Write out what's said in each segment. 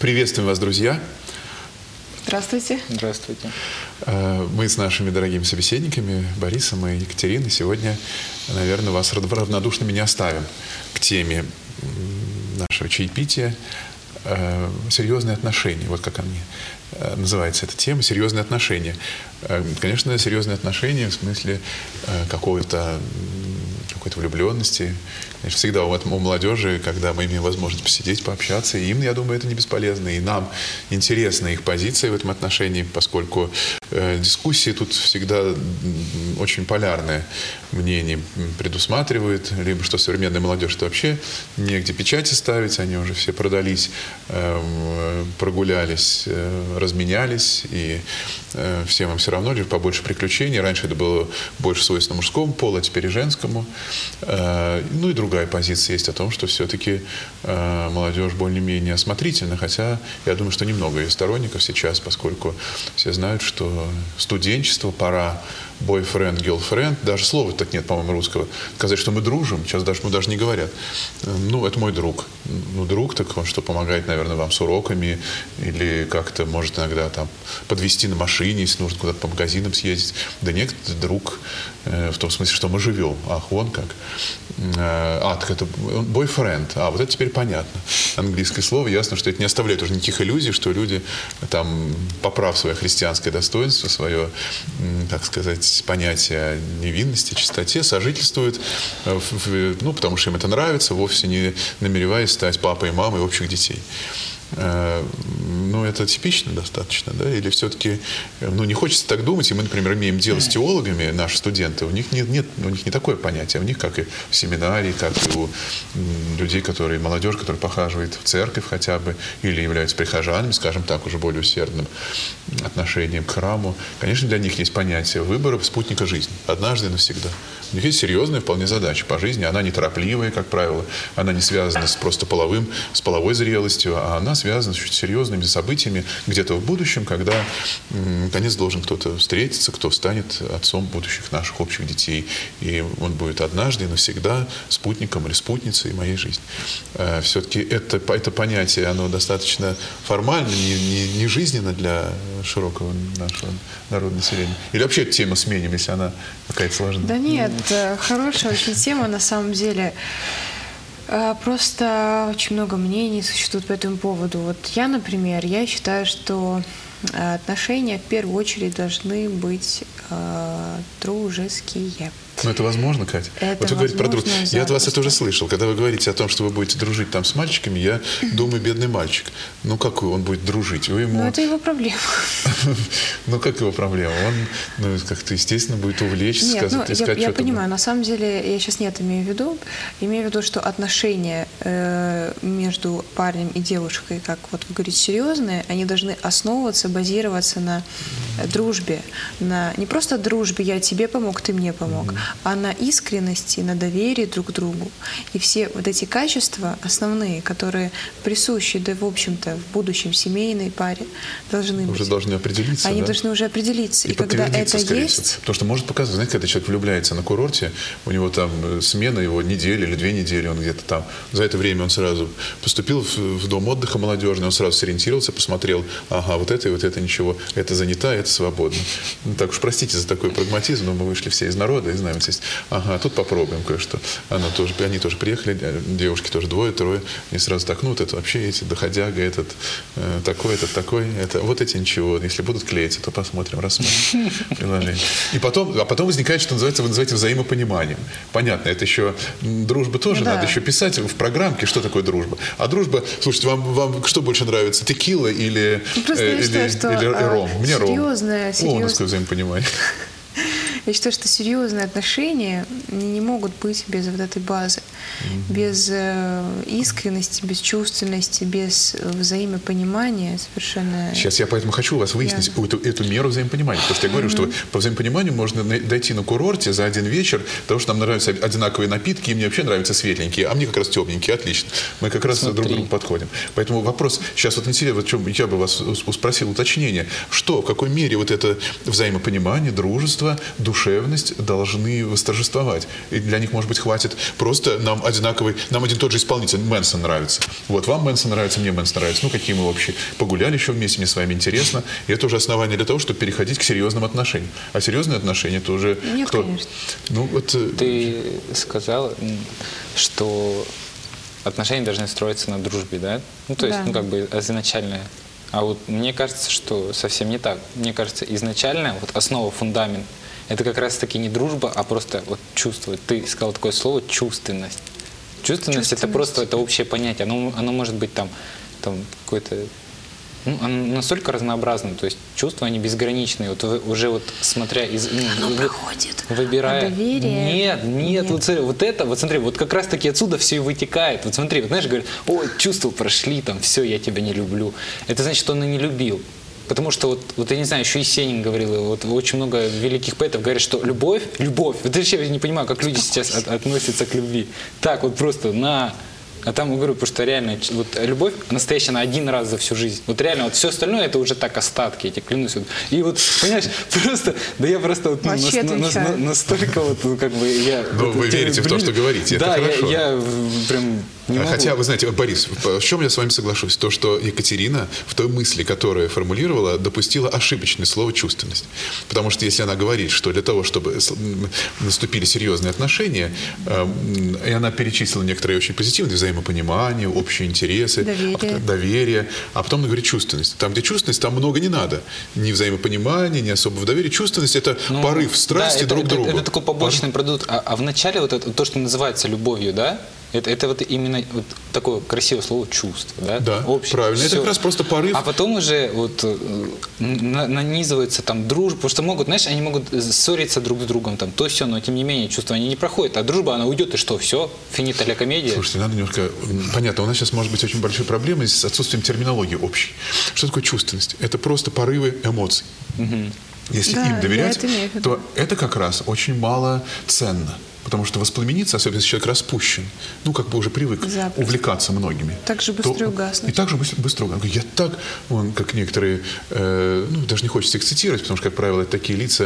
Приветствуем вас, друзья! Здравствуйте. Здравствуйте. Мы с нашими дорогими собеседниками Борисом и Екатериной сегодня, наверное, вас равнодушными не оставим к теме нашего чаепития «Серьезные отношения». Вот как они называется эта тема «Серьезные отношения». Конечно, серьезные отношения в смысле какой-то влюбленности. Конечно, всегда у молодежи, когда мы имеем возможность посидеть, пообщаться, и им, я думаю, это не бесполезно. И нам интересна их позиция в этом отношении, поскольку дискуссии тут всегда очень полярное мнение предусматривают. Либо что современная молодежь это вообще негде печати ставить, они уже все продались, прогулялись, разменялись, и всем им все равно, лишь побольше приключений. Раньше это было больше свойственно мужскому полу, а теперь и женскому. Ну и другая позиция есть о том, что все-таки молодежь более-менее осмотрительна, хотя я думаю, что немного ее сторонников сейчас, поскольку все знают, что студенчество, пора, бойфренд, girlfriend, даже слова так нет, по-моему, русского. Сказать, что мы дружим, сейчас даже не говорят. Ну, это мой друг. Ну, друг, так он что, помогает, наверное, вам с уроками или как-то может иногда там подвезти на машине, если нужно куда-то по магазинам съездить. Да нет, друг в том смысле, что мы живем. Ах, вон как. Так это бойфренд. Вот это теперь понятно. Английское слово. Ясно, что это не оставляет уже никаких иллюзий, что люди, там, поправ свое христианское достоинство, свое, так сказать, понятие о невинности, чистоте, сожительствуют, потому что им это нравится, вовсе не намереваясь стать папой и мамой общих детей. Ну, это типично достаточно, да? Или все-таки, не хочется так думать, и мы, например, имеем дело с теологами, наши студенты, у них нет, у них не такое понятие, у них, как и в семинарии, как и у людей, молодежь, которая похаживает в церковь хотя бы, или являются прихожанами, скажем так, уже более усердным отношением к храму. Конечно, для них есть понятие выбора спутника жизни, однажды и навсегда. У них есть серьезная вполне задача по жизни, она неторопливая, как правило, она не связана с просто с половой зрелостью, а она связана с очень серьезными событиями где-то в будущем, когда, наконец, должен кто-то встретиться, кто станет отцом будущих наших общих детей. И он будет однажды и навсегда спутником или спутницей моей жизни. Все-таки это понятие, оно достаточно формально, не жизненно для широкого нашего народного населения. Или вообще эту тему сменим, если она какая-то сложная? Да нет, хорошая очень тема на самом деле. Просто очень много мнений существует по этому поводу. Вот я, например, считаю, что отношения в первую очередь должны быть дружеские. Ну, это возможно, Катя? Вот вы говорите про дружбу. Я от вас это уже слышал. Когда вы говорите о том, что вы будете дружить там с мальчиками, я думаю, бедный мальчик. Ну, какой он будет дружить? Вы ему... Ну, это его проблема. Ну, как его проблема? Он, как-то, естественно, будет увлечься, сказать, искать что-то. Я понимаю. На самом деле, я сейчас не это имею в виду. Имею в виду, что отношения между парнем и девушкой, как вот вы говорите, серьезные, они должны основываться, базироваться на дружбе. Не просто дружбе «я тебе помог, ты мне помог», а на искренности, на доверии друг к другу. И все вот эти качества основные, которые присущи, да, в общем-то, в будущем семейной паре, должны быть. Уже должны определиться, Они да? должны уже определиться. И когда это есть... Потому что может показывать, знаете, когда человек влюбляется на курорте, у него там смена его неделя или 2 недели, он где-то там. За это время он сразу поступил в дом отдыха молодежный, он сразу сориентировался, посмотрел, вот это и вот это ничего, это занято, это свободно. Ну, так уж простите за такой прагматизм, но мы вышли все из народа и знаем, тут попробуем кое-что. Они тоже приехали, девушки тоже 2-3, и сразу так, это вообще эти доходяга, этот такой, это вот эти ничего. Если будут клеиться, то посмотрим, рассмотрим приложение. И потом возникает, что вы называете взаимопониманием. Понятно, это еще дружба тоже, надо еще писать в программке, что такое дружба. А дружба, слушайте, вам что больше нравится, текила или ром? Мне ром. Серьезное. У нас какое взаимопонимание. Я считаю, что серьезные отношения не могут быть без вот этой базы, без искренности, без чувственности, без взаимопонимания совершенно. Сейчас я поэтому хочу у вас выяснить эту меру взаимопонимания. Потому что я говорю, что по взаимопониманию можно дойти на курорте за один вечер, потому что нам нравятся одинаковые напитки, и мне вообще нравятся светленькие, а мне как раз темненькие. Отлично. Мы как раз друг к другу подходим. Поэтому вопрос, сейчас вот интересно, я бы вас спросил уточнение, в какой мере вот это взаимопонимание, дружество, душевность должны восторжествовать. И для них, может быть, хватит просто нам один и тот же исполнитель, Мэнсон нравится. Вот вам Мэнсон нравится, мне Мэнсон нравится. Ну, какие мы вообще погуляли еще вместе, мне с вами интересно. И это уже основание для того, чтобы переходить к серьезным отношениям. А серьезные отношения это уже... Нет, конечно. Ну, вот... Ты сказал, что отношения должны строиться на дружбе, да? Ну, то есть, Да. ну, как бы изначально. А вот мне кажется, что совсем не так. Мне кажется, изначально вот основа, фундамент, это как раз-таки не дружба, а просто вот чувство. Ты сказал такое слово «чувственность». Чувственность, это просто это общее понятие. Оно может быть там какое-то... Ну, оно настолько разнообразно, то есть чувства, они безграничные. Вот уже вот смотря из... Оно проходит. Выбирая... А доверие? Нет. Вот смотри, вот как раз-таки отсюда все и вытекает. Вот смотри, вот знаешь, говорят, о, чувства прошли, там, все, я тебя не люблю. Это значит, что он и не любил. Потому что вот я не знаю, еще Есенин говорил, вот очень много великих поэтов говорят, что любовь, вот я не понимаю, как люди сейчас относятся к любви. Так вот просто А там, я говорю, потому что реально, вот любовь настоящая, она один раз за всю жизнь. Вот реально, вот все остальное, это уже так остатки, я тебе клянусь. Вот. И вот, понимаешь, я просто вот, настолько вот, ну, как бы, я... Но вот, вы верите в то, что говорите, это хорошо. Я прям не могу. Хотя, вы знаете, Борис, в чем я с вами соглашусь? То, что Екатерина в той мысли, которую формулировала, допустила ошибочное слово «чувственность». Потому что если она говорит, что для того, чтобы наступили серьезные отношения, и она перечислила некоторые очень позитивные взаимопонимание, общие интересы, доверие, а потом она говорит чувственность. Там, где чувственность, там много не надо. Ни взаимопонимания, ни особого доверия. Чувственность – это порыв страсти друг к другу. Это такой побочный продукт. А вначале вот это, то, что называется любовью, да? Это вот именно вот такое красивое слово «чувство», да? Да, правильно. Все. Это как раз просто порыв. А потом уже вот нанизывается там дружба, потому что могут, знаешь, они могут ссориться друг с другом, там, то все, но тем не менее чувства они не проходят, а дружба, она уйдет, и что, все, финита ля комедия. Слушайте, надо немножко... Понятно, у нас сейчас может быть очень большой проблемой с отсутствием терминологии общей. Что такое чувственность? Это просто порывы эмоций. Если им доверять, то это как раз очень мало ценно. Потому что воспламениться, особенно если человек распущен, ну, как бы уже привык увлекаться многими. Так же быстро угаснуть. И так же быстро угаснуть. Я так, как некоторые, ну, даже не хочется их цитировать, потому что, как правило, это такие лица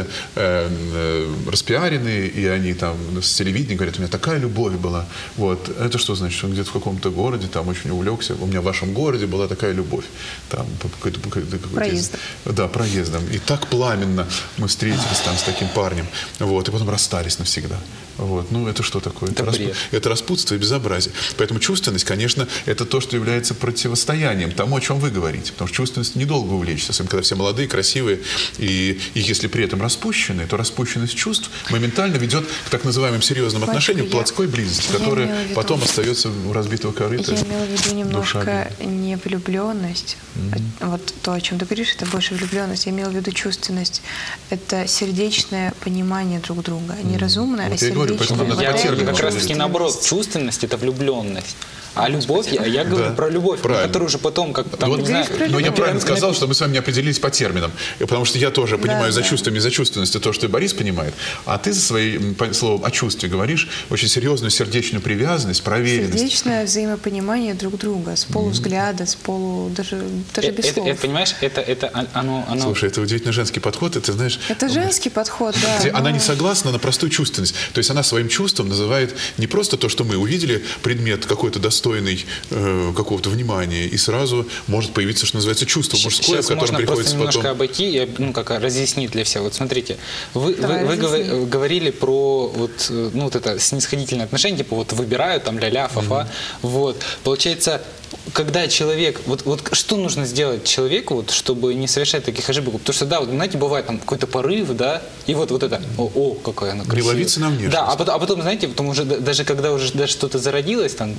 распиаренные, и они там с телевидения говорят, у меня такая любовь была. Вот. Это что значит? Он где-то в каком-то городе там очень увлекся. У меня в вашем городе была такая любовь. Там, проездом. Да, проездом. И так пламенно мы встретились там с таким парнем. Вот. И потом расстались навсегда. Вот. Ну, это что такое? Это распутство и безобразие. Поэтому чувственность, конечно, это то, что является противостоянием тому, о чем вы говорите. Потому что чувственность недолго увлечься. Особенно, когда все молодые, красивые. И если при этом распущены, то распущенность чувств моментально ведет к так называемым серьезным отношениям, плотской близости, которая потом остается у разбитого корыта. Я имела в виду немножко не влюбленность. Вот то, о чем ты говоришь, это больше влюбленность. Я имела в виду чувственность. Это сердечное понимание друг друга. Не разумное, а сердечное. Я как раз таки наоборот, чувственность – это влюбленность. А любовь, я говорю про любовь, которую уже потом, как там, вот, не знаю... Но я правильно сказал, что мы с вами не определились по терминам. Потому что я тоже понимаю за чувствами и за чувственностью то, что и Борис понимает. А ты за своим словом о чувстве говоришь очень серьезную сердечную привязанность, проверенность. Сердечное взаимопонимание друг друга, с полувзгляда, с полу... Даже без слов. Это, понимаешь, оно... Слушай, это удивительно женский подход, это, знаешь... Это женский подход, да. Она не согласна на простую чувственность. То есть она своим чувством называет не просто то, что мы увидели, предмет какой-то достойный какого-то внимания, и сразу может появиться, что называется, чувство мужское, в котором приходится потом... Сейчас можно просто немножко обойти, как разъяснить для всех. Вот смотрите, вы говорили про вот это снисходительное отношение, типа вот выбираю, там ля-ля, фа-фа. Вот. Получается, когда человек, вот что нужно сделать человеку, вот, чтобы не совершать таких ошибок? Потому что, да, вот, знаете, бывает там какой-то порыв, да, и вот это, какая она красивая. Не ловиться на внешность. Да, а потом, знаете, потом уже, даже когда уже даже что-то зародилось, там,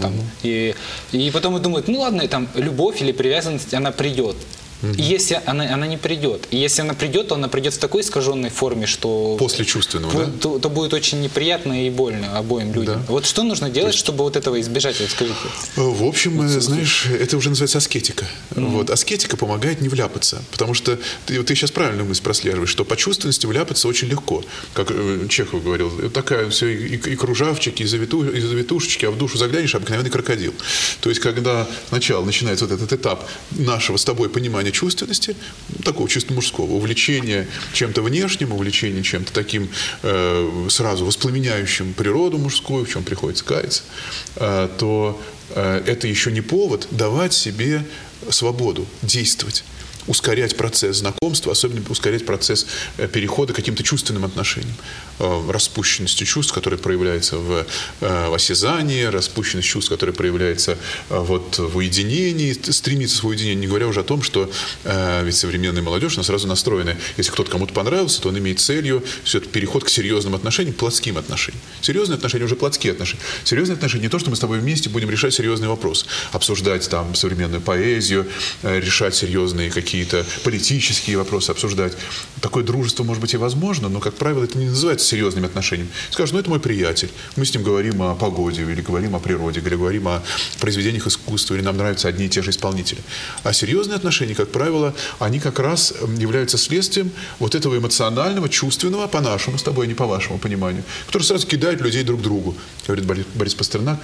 и потом и думают, ну ладно, там, любовь или привязанность, она придет. И если она не придет, и если она придет, то она придет в такой искаженной форме, что... После чувственного, да? То будет очень неприятно и больно обоим людям. Да. Вот что нужно делать, чтобы вот этого избежать, вот скажите? В общем, знаешь, это уже называется аскетика. Вот. Аскетика помогает не вляпаться, потому что ты сейчас правильно мысль прослеживаешь, что по чувственности вляпаться очень легко. Как Чехов говорил, такая все и кружавчики, и завитушечки, а в душу заглянешь, обыкновенный крокодил. То есть, когда сначала начинается вот этот этап нашего с тобой понимания эмоциональной чувственности, такого чисто мужского, увлечения чем-то внешним, увлечения чем-то таким сразу воспламеняющим природу мужскую, в чем приходится каяться, то это еще не повод давать себе свободу действовать, ускорять процесс знакомства, особенно ускорять процесс перехода к каким-то чувственным отношениям. Распущенностью чувств, которая проявляется в осязании, распущенность чувств, которая проявляется в уединении, стремится в уединение, не говоря уже о том, что ведь современная молодежь, она сразу настроена. Если кто-то кому-то понравился, то он имеет целью все это переход к серьезным отношениям, к плотским отношениям. Серьезные отношения уже плотские отношения. Серьезные отношения не то, что мы с тобой вместе будем решать серьезные вопросы, обсуждать там современную поэзию, решать серьезные какие-то политические вопросы, обсуждать. Такое дружество может быть и возможно, но, как правило, это не называется серьезными отношениями. Скажут, это мой приятель, мы с ним говорим о погоде, или говорим о природе, или говорим о произведениях искусства, или нам нравятся одни и те же исполнители. А серьезные отношения, как правило, они как раз являются следствием вот этого эмоционального, чувственного, по-нашему с тобой, а не по вашему пониманию, который сразу кидает людей друг к другу. Говорит Борис Пастернак,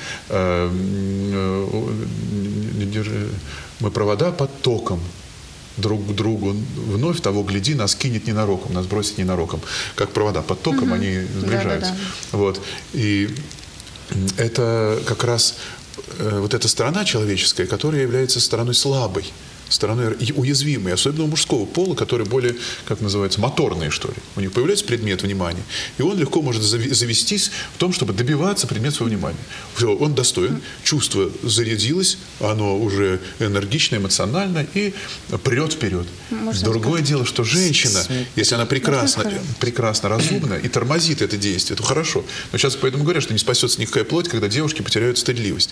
мы провода под током друг к другу вновь, того гляди, нас кинет ненароком, нас бросит ненароком. Как провода под током, они сближаются. Вот. И это как раз вот эта сторона человеческая, которая является стороной слабой, стороной уязвимой, особенно у мужского пола, который более, как называется, моторные, что ли. У них появляется предмет внимания, и он легко может завестись в том, чтобы добиваться предмета своего внимания. Все, он достоин, чувство зарядилось, оно уже энергично, эмоционально и прет вперед. Другое дело, что женщина, если она прекрасно разумна и тормозит это действие, то хорошо. Но сейчас поэтому говорят, что не спасется никакая плоть, когда девушки потеряют стыдливость.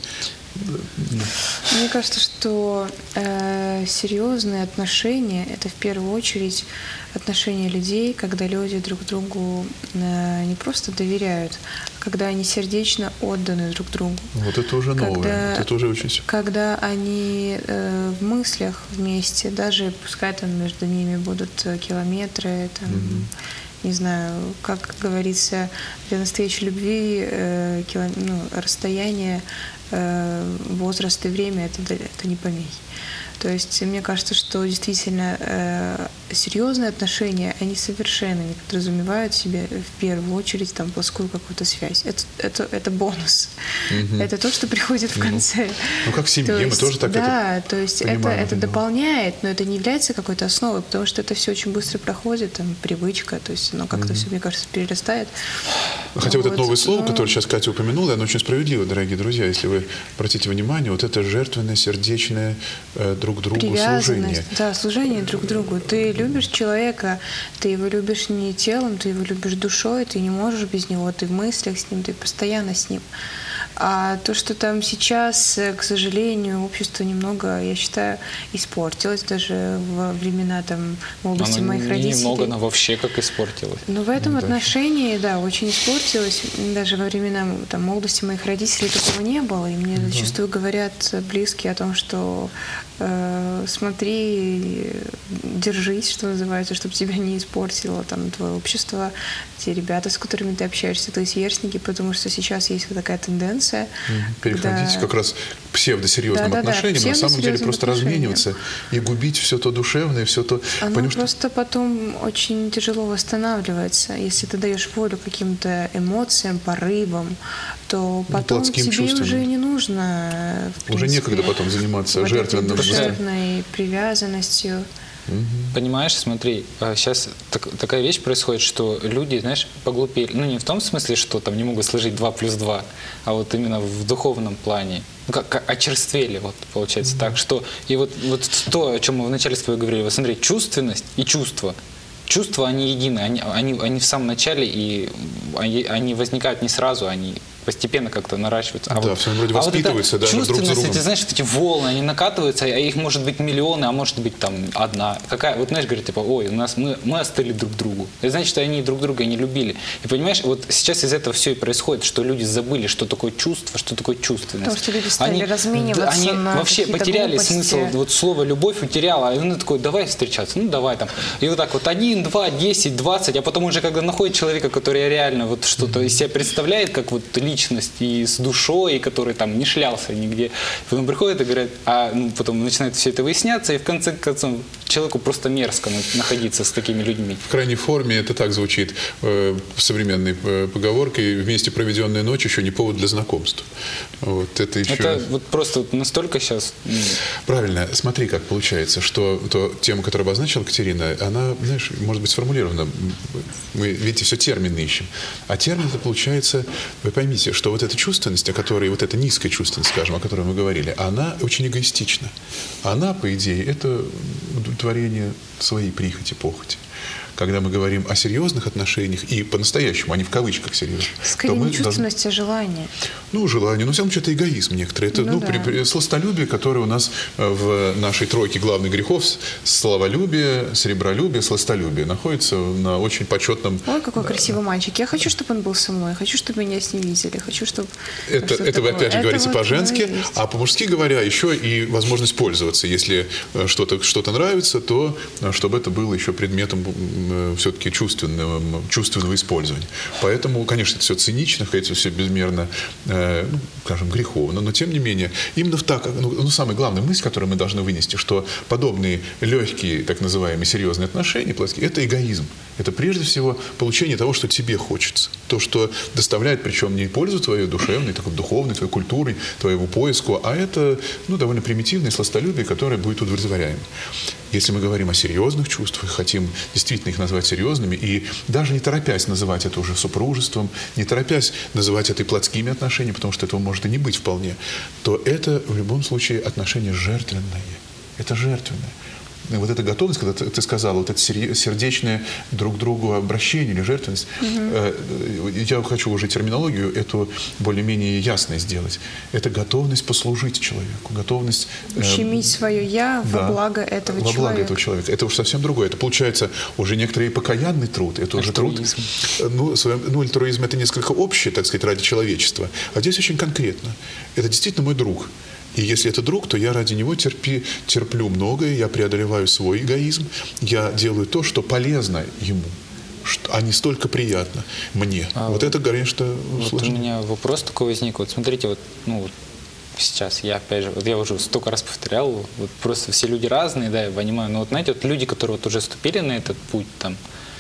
Мне кажется, что серьезные отношения – это в первую очередь отношения людей, когда люди друг другу не просто доверяют, а когда они сердечно отданы друг другу. Вот это уже новое, это уже очень... Когда они в мыслях вместе, даже пускай там между ними будут километры, там, не знаю, как говорится, для настоящей любви расстояние, возраст и время – это не помехи. То есть мне кажется, что действительно серьезные отношения, они совершенно не подразумевают в себе в первую очередь там плоскую какую-то связь. Это бонус. Это то, что приходит в конце. Ну, как в семье, мы тоже так это понимаем. Да, то есть это дополняет, но это не является какой-то основой, потому что это все очень быстро проходит, там, привычка, то есть оно как-то все, мне кажется, перерастает. Хотя вот это новое слово, которое сейчас Катя упомянула, оно очень справедливо, дорогие друзья, если вы обратите внимание, вот это жертвенное, сердечное друг другу служение. Да, служение друг другу. Ты любишь человека, ты его любишь не телом, ты его любишь душой, ты не можешь без него, ты в мыслях с ним, ты постоянно с ним. А то, что там сейчас, к сожалению, общество немного, я считаю, испортилось даже во времена там молодости моих родителей. Немного, но вообще как испортилось. Но в этом отношении, да, очень испортилось. Даже во времена там молодости моих родителей такого не было. И мне зачастую говорят близкие о том, что смотри, держись, что называется, чтобы тебя не испортило там твое общество, те ребята, с которыми ты общаешься, твои сверстники, потому что сейчас есть вот такая тенденция. Переходить как раз к псевдосерьезным отношениям, на самом деле просто размениваться и губить все то душевное, все то... Оно просто потом очень тяжело восстанавливается. Если ты даешь волю каким-то эмоциям, порывам, то потом тебе уже не нужно, в принципе, уже некогда потом заниматься жертвенным душевной привязанностью. Понимаешь, смотри, сейчас такая вещь происходит, что люди, знаешь, поглупели. Ну, не в том смысле, что там не могут сложить 2 + 2, а вот именно в духовном плане. Ну, как очерствели, вот, получается так, что... И вот то, о чем мы в начале с тобой говорили, вот смотри, чувственность и чувство. Чувства, они едины, они в самом начале, и они возникают не сразу, они постепенно как-то наращиваются. Да, вот, все вроде воспитываются даже друг за другом. Эти, знаешь, эти волны, они накатываются, а их может быть миллионы, а может быть там одна. Какая? Вот знаешь, говорят, типа, ой, мы остыли друг другу. Это значит, что они друг друга не любили. И понимаешь, вот сейчас из этого все и происходит, что люди забыли, что такое чувство, что такое чувственность. Потому что люди стали размениваться они на вообще потеряли глупости. смысл, вот слово «любовь» утеряло, и он такой, давай встречаться, ну давай там. И вот так вот 1, 2, 10, 20, а потом уже когда находит человека, который реально вот что-то из себя представляет, как вот личность и с душой, и который там не шлялся нигде. Потом приходят и говорят, потом начинает все это выясняться, и в конце концов человеку просто мерзко находиться с такими людьми. В крайней форме это так звучит современной поговоркой: вместе проведенная ночь еще не повод для знакомства. Вот это еще... Это вот просто вот настолько сейчас... Правильно. Смотри, как получается, что тема, которую обозначила Катерина, она, знаешь, может быть сформулирована. Мы, видите, все термины ищем. А термин это получается, вы поймите, что вот эта чувственность, о которой, вот эта низкая чувственность, скажем, о которой мы говорили, она очень эгоистична. Она, по идее, это удовлетворение своей прихоти, похоти. Когда мы говорим о серьезных отношениях, и по-настоящему, а не в кавычках серьезных. Скорее не чувственность, а желание. Ну, желание. Ну, в всяком случае, это эгоизм некоторый. Это сластолюбие, которое у нас в нашей тройке главных грехов: славолюбие, серебролюбие, сластолюбие, находится на очень почетном... Ой, какой красивый мальчик. Я хочу, чтобы он был со мной. Хочу, чтобы меня с ним видели. Хочу, чтобы... Это вы опять же говорите вот по-женски. А по-мужски говоря, еще и возможность пользоваться. Если что-то нравится, то чтобы это было еще предметом все-таки чувственного использования. Поэтому, конечно, это все цинично, это все безмерно, скажем, греховно, но тем не менее, именно самая главная мысль, которую мы должны вынести, что подобные легкие, так называемые серьезные отношения, плоские, это эгоизм. Это прежде всего получение того, что тебе хочется. То, что доставляет, причем не пользу твоей душевной, такой духовной, твоей культурой, твоему поиску, а это довольно примитивное сластолюбие, которое будет удовлетворяемо. Если мы говорим о серьезных чувствах, хотим действительно их назвать серьезными, и даже не торопясь называть это уже супружеством, не торопясь называть это и плотскими отношениями, потому что этого может и не быть вполне, то это в любом случае отношение жертвенное. Это жертвенное. Вот эта готовность, когда ты сказала, вот это сердечное друг к другу обращение или жертвенность, я хочу уже терминологию эту более-менее ясной сделать. Это готовность послужить человеку, готовность... ущемить свое «я» во благо этого человека. Во благо этого человека. Это уж совсем другое. Это получается уже некоторый покаянный труд. Это уже труд... Альтруизм это несколько общее, так сказать, ради человечества. А здесь очень конкретно. Это действительно мой друг. И если это друг, то я ради него терплю многое, я преодолеваю свой эгоизм, я делаю то, что полезно ему, а не столько приятно мне. Вот это, конечно, сложно. У меня вопрос такой возник. Вот смотрите, сейчас я опять же, я уже столько раз повторял, просто все люди разные, да, я понимаю, но знаете, люди, которые уже ступили на этот путь там,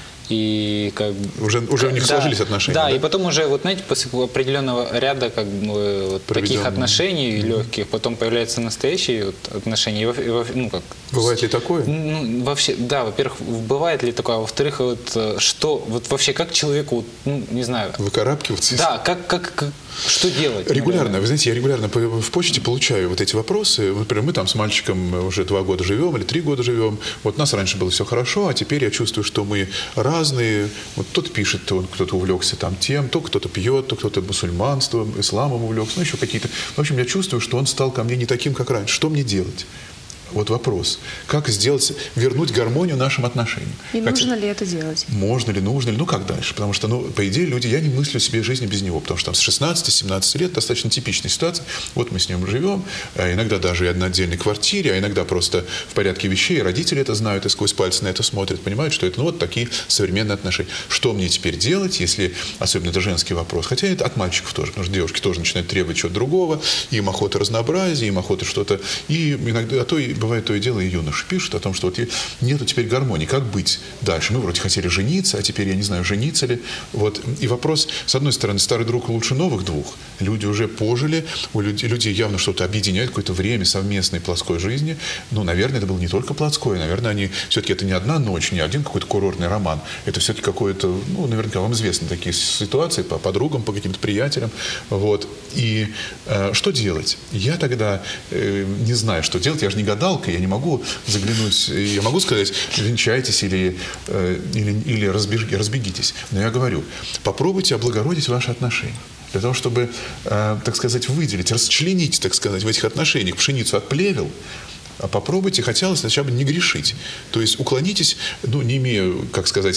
и уже у них сложились отношения. Да, и потом уже, знаете, после определенного ряда таких отношений легких, потом появляются настоящие отношения. Бывает ли такое? Вообще, да, во-первых, бывает ли такое, а во-вторых, вообще как человеку, не знаю. Выкарабкиваться? Да, что делать? Регулярно, вы знаете, я регулярно в почте получаю вот эти вопросы. Например, мы там с мальчиком уже 2 года живем или 3 года живем. Вот у нас раньше было все хорошо, а теперь я чувствую, что мы разные. Вот кто-то пишет, кто-то увлекся там тем, то кто-то пьет, то кто-то мусульманством, исламом увлекся, еще какие-то. В общем, я чувствую, что он стал ко мне не таким, как раньше. Что мне делать? Вот вопрос. Как вернуть гармонию нашим отношениям? И нужно ли это делать? Можно ли, нужно ли? Как дальше? Потому что, по идее, люди, я не мыслю себе жизни без него. Потому что там с 16-17 лет достаточно типичная ситуация. Вот мы с ним живем, иногда даже и на отдельной квартире, а иногда просто в порядке вещей. Родители это знают и сквозь пальцы на это смотрят, понимают, что это такие современные отношения. Что мне теперь делать, если, особенно это женский вопрос, хотя это от мальчиков тоже, потому что девушки тоже начинают требовать чего-то другого, им охота разнообразия, им охота что-то, и иногда, бывает то и дело, и юноши пишут о том, что нету теперь гармонии. Как быть дальше? Мы вроде хотели жениться, а теперь я не знаю, жениться ли. И вопрос, с одной стороны, старый друг лучше новых двух. Люди уже пожили, у людей явно что-то объединяет, какое-то время совместной плоской жизни. Наверное, это было не только плотское, наверное, все-таки это не одна ночь, не один какой-то курортный роман. Это все-таки какое-то, наверняка вам известны такие ситуации по подругам, по каким-то приятелям. И что делать? Я тогда не знаю, что делать. Я же не гадалка, я не могу заглянуть, я могу сказать, венчайтесь или разбегитесь. Но я говорю, попробуйте облагородить ваши отношения. Для того, чтобы, так сказать, выделить, расчленить, так сказать, в этих отношениях пшеницу от плевел, А попробуйте хотя бы сначала не грешить. То есть уклонитесь, ну, не имея, как сказать,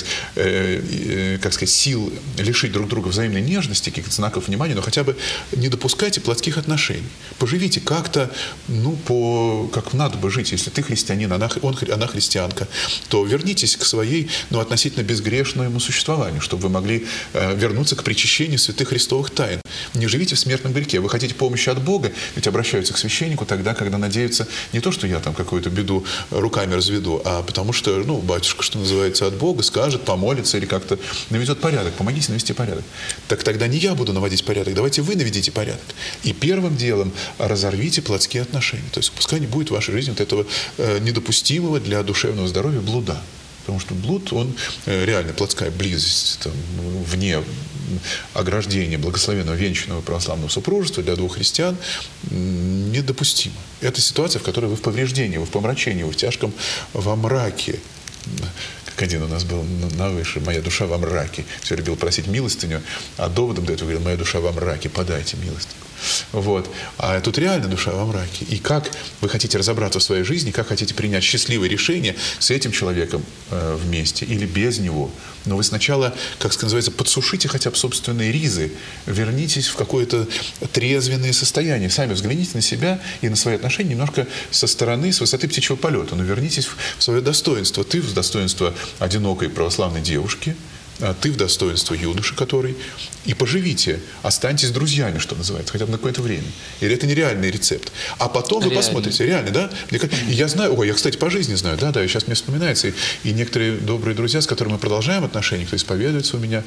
сил лишить друг друга взаимной нежности, каких-то знаков внимания, но хотя бы не допускайте плотских отношений. Поживите как-то, ну, как надо бы жить. Если ты христианин, она христианка, то вернитесь к своей, ну, относительно безгрешному существованию, чтобы вы могли вернуться к причащению святых христовых тайн. Не живите в смертном грехе. Вы хотите помощи от Бога, ведь обращаются к священнику тогда, когда надеются не то, что я там какую-то беду руками разведу, а потому что, ну, батюшка, что называется, от Бога скажет, помолится или как-то наведет порядок. Помогите навести порядок. Так тогда не я буду наводить порядок, давайте вы наведите порядок. И первым делом разорвите плотские отношения. То есть пускай не будет в вашей жизни вот этого недопустимого для душевного здоровья блуда. Потому что блуд, он реально плотская близость, там, вне ограждения благословенного венчанного православного супружества для двух христиан недопустимо. Это ситуация, в которой вы в повреждении, вы в помрачении, вы в тяжком во мраке. Как один у нас был на выше, моя душа во мраке. Все любил просить милостыню, а доводом до этого говорил, моя душа во мраке, подайте милостыню. Вот. А тут реально душа во мраке. И как вы хотите разобраться в своей жизни, как хотите принять счастливое решение с этим человеком вместе или без него. Но вы сначала, как называется, подсушите хотя бы собственные ризы, вернитесь в какое-то трезвенное состояние. Сами взгляните на себя и на свои отношения немножко со стороны, с высоты птичьего полета. Но вернитесь в свое достоинство. Ты в достоинство одинокой православной девушки, а ты в достоинство юноши, который... И поживите, останьтесь друзьями, что называется, хотя бы на какое-то время. Или это нереальный рецепт. А потом вы посмотрите, реально, да? И я знаю, я, кстати, по жизни знаю, да, и сейчас мне вспоминается, и некоторые добрые друзья, с которыми мы продолжаем отношения, кто исповедуется у меня,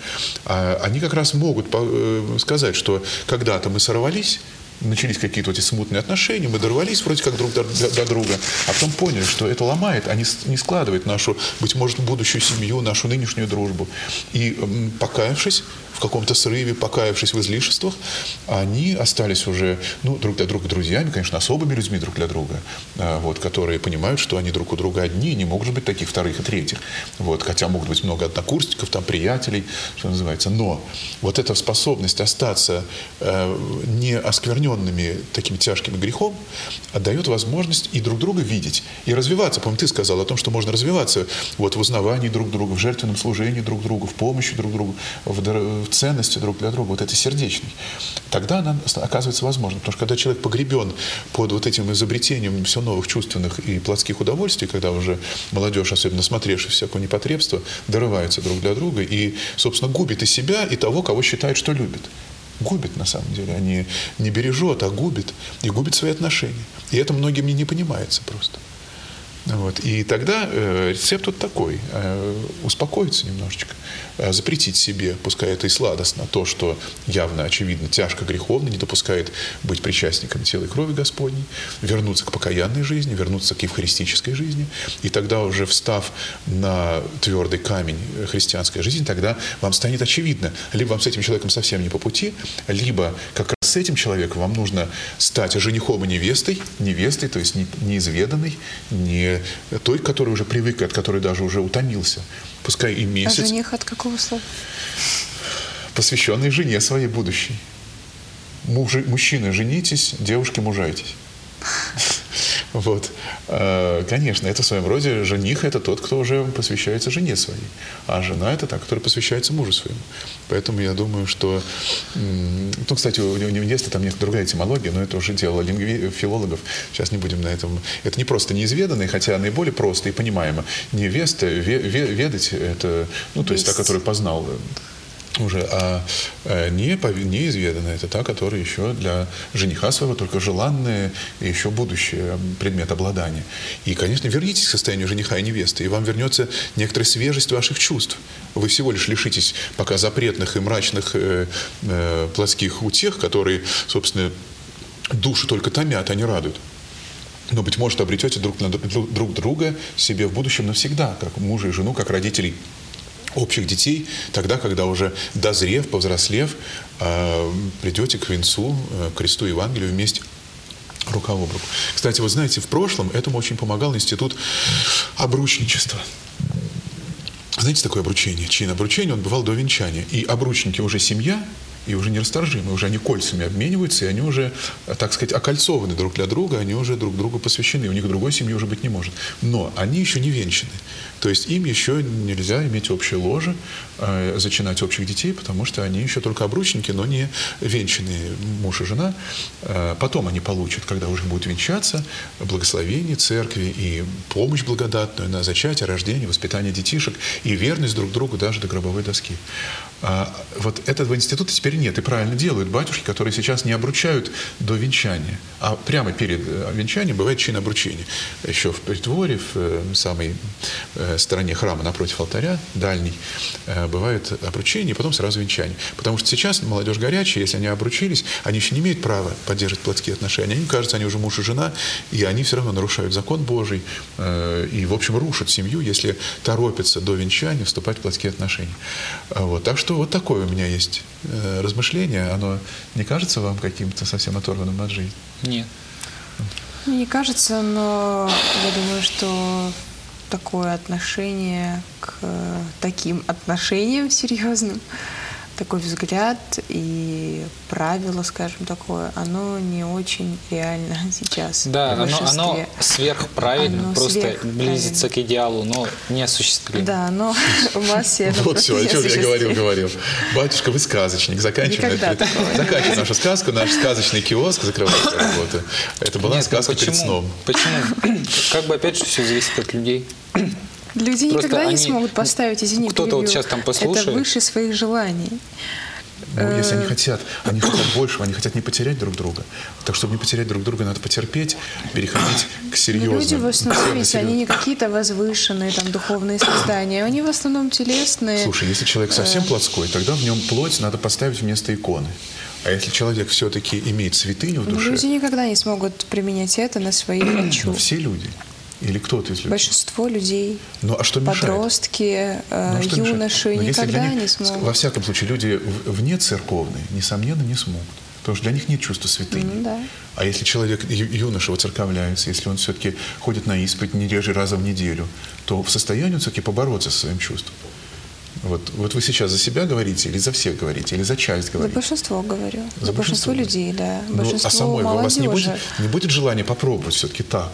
они как раз могут сказать, что когда-то мы сорвались, начались какие-то эти смутные отношения, мы дорвались вроде как друг до друга, а потом поняли, что это ломает, а не складывает нашу, быть может, будущую семью, нашу нынешнюю дружбу. И покаявшись в каком-то срыве, покаявшись в излишествах, они остались уже, ну, друг для друга друзьями, конечно, особыми людьми друг для друга, вот, которые понимают, что они друг у друга одни, не могут быть таких вторых и третьих. Вот, хотя могут быть много однокурсников, там, приятелей, что называется. Но вот эта способность остаться не оскверненными таким тяжким грехом дает возможность и друг друга видеть, и развиваться. По-моему, ты сказал о том, что можно развиваться вот, в узнавании друг друга, в жертвенном служении друг другу, в помощи друг другу, в ценности друг для друга, вот этой сердечной. Тогда она оказывается возможной. Потому что когда человек погребен под вот этим изобретением все новых чувственных и плотских удовольствий, когда уже молодежь, особенно смотревшая всякое непотребство, дорывается друг для друга и, собственно, губит и себя, и того, кого считает, что любит. Губит, на самом деле, а не бережет, а губит. И губит свои отношения. И это многим не понимается просто. Вот. И тогда рецепт вот такой. Успокоиться немножечко. Запретить себе, пускай это и сладостно, то, что явно, очевидно, тяжко греховно, не допускает быть причастником тела и крови Господней, вернуться к покаянной жизни, вернуться к евхаристической жизни. И тогда уже встав на твердый камень христианской жизни, тогда вам станет очевидно, либо вам с этим человеком совсем не по пути, либо как раз с этим человеком вам нужно стать женихом и невестой, то есть не неизведанной, не той, к которой уже привык, от которой даже уже утомился. Пускай и месяц. А жених от какого слова? Посвященный жене своей будущей. Мужчины, женитесь, девушки, мужайтесь. Вот. Конечно, это в своем роде жених – это тот, кто уже посвящается жене своей. А жена – это та, которая посвящается мужу своему. Поэтому я думаю, что… Ну, кстати, у невесты там нет другая этимология, но это уже дело филологов. Сейчас не будем на этом… Это не просто неизведанный, хотя наиболее просто и понимаемо. Невеста, ведать – это… Ну, то есть та, которую познал уже, а неизведанная – это та, которая еще для жениха своего только желанная и еще будущее предмет обладания. И, конечно, вернитесь к состоянию жениха и невесты, и вам вернется некоторая свежесть ваших чувств. Вы всего лишь лишитесь пока запретных и мрачных плотских утех, которые, собственно, душу только томят, а не радуют. Но, быть может, обретете друг друга себе в будущем навсегда, как мужа и жену, как родителей общих детей, тогда, когда уже дозрев, повзрослев, придете к венцу, к кресту Евангелию вместе рука об руку. Кстати, вы знаете, в прошлом этому очень помогал институт обручничества. Знаете такое обручение? Чин обручения, он бывал до венчания. И обручники уже семья, и уже нерасторжимы, уже они кольцами обмениваются, и они уже, так сказать, окольцованы друг для друга, они уже друг другу посвящены, у них другой семьи уже быть не может. Но они еще не венчаны. То есть им еще нельзя иметь общее ложе, зачинать общих детей, потому что они еще только обручники, но не венчанные муж и жена. Потом они получат, когда уже будут венчаться, благословение церкви и помощь благодатную на зачатие, рождение, воспитание детишек и верность друг другу даже до гробовой доски. Вот этого института теперь нет. И правильно делают батюшки, которые сейчас не обручают до венчания. А прямо перед венчанием бывает чин обручения. Еще в притворе, в самой стороне храма напротив алтаря, дальней, бывает обручение, и потом сразу венчание. Потому что сейчас молодежь горячая, если они обручились, они еще не имеют права поддерживать плотские отношения. Они, кажется, они уже муж и жена, и они все равно нарушают закон Божий и, в общем, рушат семью, если торопятся до венчания вступать в плотские отношения. Вот. Так что вот такое у меня есть размышление. Оно не кажется вам каким-то совсем оторванным от жизни? Нет. Мне не кажется, но я думаю, что такое отношение к таким отношениям серьезным, такой взгляд и правило, скажем, такое, оно не очень реально сейчас. Да, оно сверхправильно, Оно просто сверхправильно. близится к идеалу, но не осуществимо. Да, но у массе это Вот просто все, о чем я неосуществимо. говорил. Батюшка, вы сказочник. Заканчиваем нашу сказку, наш сказочный киоск закрывает свою работу. Это была Нет, ну сказка перед сном. Почему? Как бы опять же все зависит от людей. Люди Просто никогда не они- смогут поставить, извини, кто-то вот перебью, сейчас там послушает. это выше своих желаний. Ну, если они хотят большего, они хотят не потерять друг друга. Так, чтобы не потерять друг друга, надо потерпеть, переходить к Но серьезным. люди в основном, к смотрите, они не какие-то возвышенные, там, духовные создания, они в основном телесные. Слушай, если человек совсем плотской, тогда в нем плоть надо поставить вместо иконы. А если человек все-таки имеет святыню в Но душе, люди никогда не смогут применять это на свои «хочу». ну, все люди, или кто-то из людей. Большинство людей, Ну, а что мешает? подростки, Ну, а что мешает? юноши Но если никогда для них, не смогут. Во всяком случае, люди вне церковные, несомненно, не смогут. Потому что для них нет чувства святыни. Ну, да. А если человек, юноша, воцерковляется, если он все-таки ходит на исповедь не реже раза в неделю, то в состоянии он все-таки побороться со своим чувством. Вот вы сейчас за себя говорите, или за всех говорите, или за часть За говорите? большинство говорю. За За большинство большинство. людей, да. Ну, Большинство а самой у вас молодежи. не будет желания попробовать все-таки так?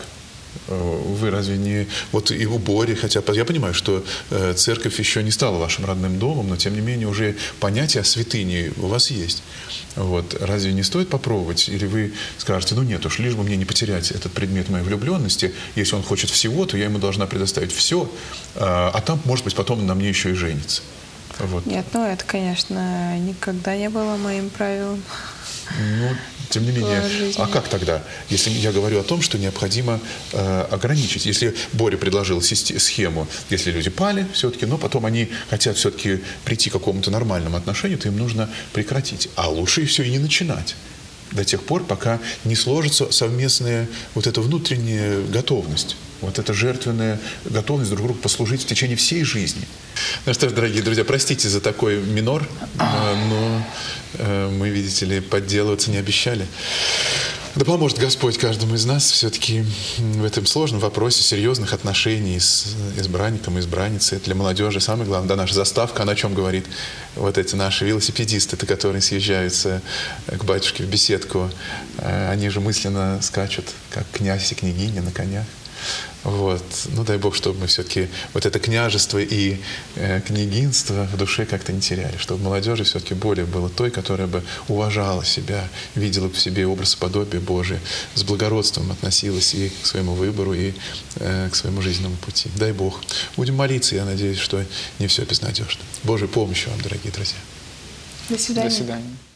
Вы разве не... Вот и в уборе, хотя я понимаю, что церковь еще не стала вашим родным домом, но тем не менее уже понятие о святыне у вас есть. Вот. Разве не стоит попробовать? Или вы скажете, ну нет уж, лишь бы мне не потерять этот предмет моей влюбленности. Если он хочет всего, то я ему должна предоставить все, а там, может быть, потом на мне еще и женится. Вот. Нет, ну это, конечно, никогда не было моим правилом. Ну, тем не менее, в жизни. а как тогда? Если я говорю о том, что необходимо ограничить. Если Боря предложил схему, если люди пали все-таки, но потом они хотят все-таки прийти к какому-то нормальному отношению, то им нужно прекратить. А лучше и все и не начинать. До тех пор, пока не сложится совместная вот эта внутренняя готовность. Вот эта жертвенная готовность друг другу послужить в течение всей жизни. Ну что ж, дорогие друзья, простите за такой минор, но мы, видите ли, подделываться не обещали. Да поможет Господь каждому из нас все-таки в этом сложном вопросе серьезных отношений с избранником и избранницей. Для молодежи самое главное, да, наша заставка, она о чем говорит? Вот эти наши велосипедисты, которые съезжаются к батюшке в беседку, они же мысленно скачут, как князь и княгиня на конях. Вот. Ну, дай Бог, чтобы мы все-таки вот это княжество и княгинство в душе как-то не теряли, чтобы молодежи все-таки более было той, которая бы уважала себя, видела в себе образ и подобие Божие, с благородством относилась и к своему выбору, и к своему жизненному пути. Дай Бог. Будем молиться, я надеюсь, что не все безнадежно. Божьей помощи вам, дорогие друзья. До свидания. До свидания.